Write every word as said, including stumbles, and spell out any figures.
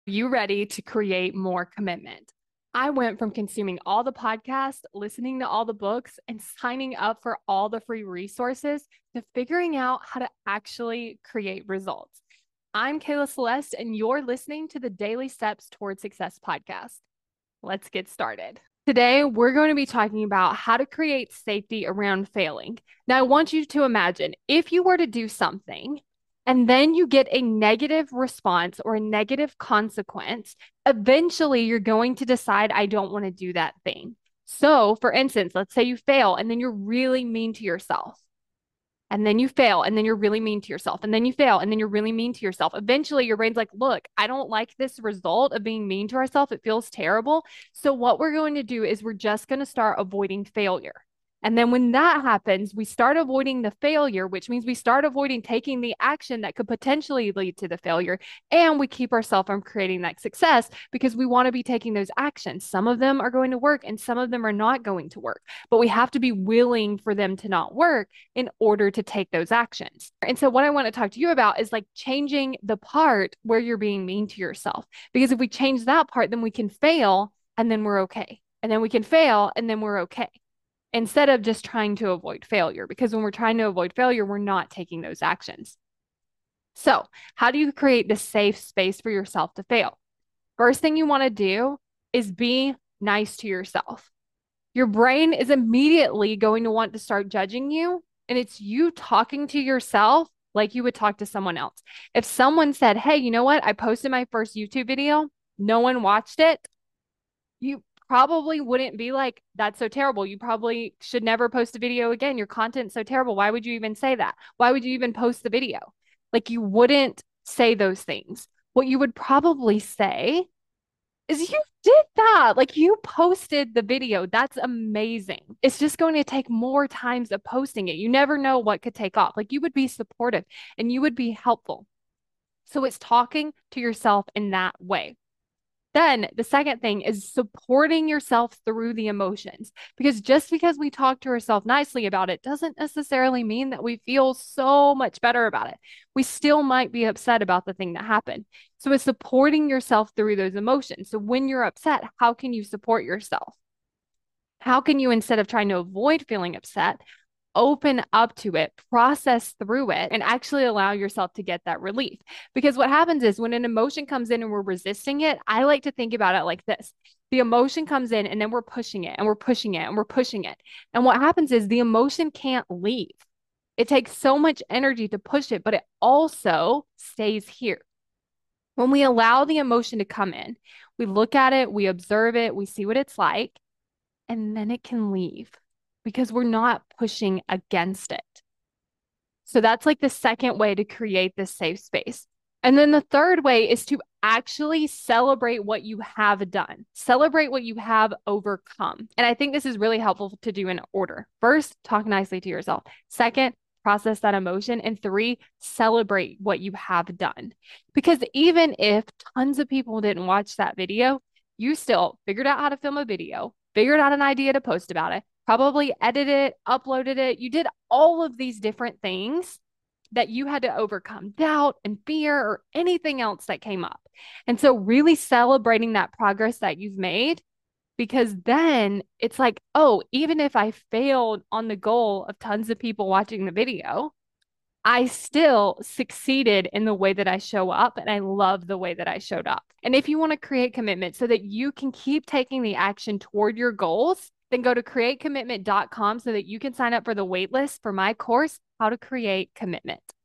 You ready to create more commitment? I went from consuming all the podcasts, listening to all the books, and signing up for all the free resources to figuring out how to actually create results. I'm Kayla Celeste, and you're listening to the Daily Steps Toward Success podcast. Let's get started. Today, we're going to be talking about how to create safety around failing. Now, I want you to imagine if you were to do something and then you get a negative response or a negative consequence, eventually you're going to decide, I don't want to do that thing. So, for instance, let's say you fail and then you're really mean to yourself. And then you fail, and then you're really mean to yourself. And then you fail, and then you're really mean to yourself. Eventually, your brain's like, look, I don't like this result of being mean to ourselves. It feels terrible. So, what we're going to do is we're just going to start avoiding failure. And then when that happens, we start avoiding the failure, which means we start avoiding taking the action that could potentially lead to the failure. And we keep ourselves from creating that success because we want to be taking those actions. Some of them are going to work and some of them are not going to work, but we have to be willing for them to not work in order to take those actions. And so, what I want to talk to you about is like changing the part where you're being mean to yourself. Because if we change that part, then we can fail and then we're okay. And then we can fail and then we're okay, instead of just trying to avoid failure. Because when we're trying to avoid failure, we're not taking those actions. So, how do you create the safe space for yourself to fail? First thing you want to do is be nice to yourself. Your brain is immediately going to want to start judging you, and it's you talking to yourself like you would talk to someone else. If someone said, hey, you know what? I posted my first YouTube video, no one watched it, you probably wouldn't be like, that's so terrible. You probably should never post a video again. Your content's so terrible. Why would you even say that? Why would you even post the video? Like, you wouldn't say those things. What you would probably say is, you did that. Like, you posted the video. That's amazing. It's just going to take more times of posting it. You never know what could take off. Like, you would be supportive and you would be helpful. So it's talking to yourself in that way. Then the second thing is supporting yourself through the emotions. Because just because we talk to ourselves nicely about it doesn't necessarily mean that we feel so much better about it. We still might be upset about the thing that happened. So it's supporting yourself through those emotions. So when you're upset, how can you support yourself? How can you, instead of trying to avoid feeling upset, open up to it, process through it, and actually allow yourself to get that relief? Because what happens is when an emotion comes in and we're resisting it, I like to think about it like this. The emotion comes in and then we're pushing it and we're pushing it and we're pushing it. And what happens is the emotion can't leave. It takes so much energy to push it, but it also stays here. When we allow the emotion to come in, we look at it, we observe it, we see what it's like, and then it can leave because we're not pushing against it. So that's like the second way to create this safe space. And then the third way is to actually celebrate what you have done, celebrate what you have overcome. And I think this is really helpful to do in order. First, talk nicely to yourself. Second, process that emotion. And three, celebrate what you have done. Because even if tons of people didn't watch that video, you still figured out how to film a video, figured out an idea to post about it, probably edited it, uploaded it. You did all of these different things that you had to overcome doubt and fear or anything else that came up. And so really celebrating that progress that you've made, because then it's like, oh, even if I failed on the goal of tons of people watching the video, I still succeeded in the way that I show up, and I love the way that I showed up. And if you want to create commitment so that you can keep taking the action toward your goals, then go to create commitment dot com so that you can sign up for the waitlist for my course, How to Create Commitment.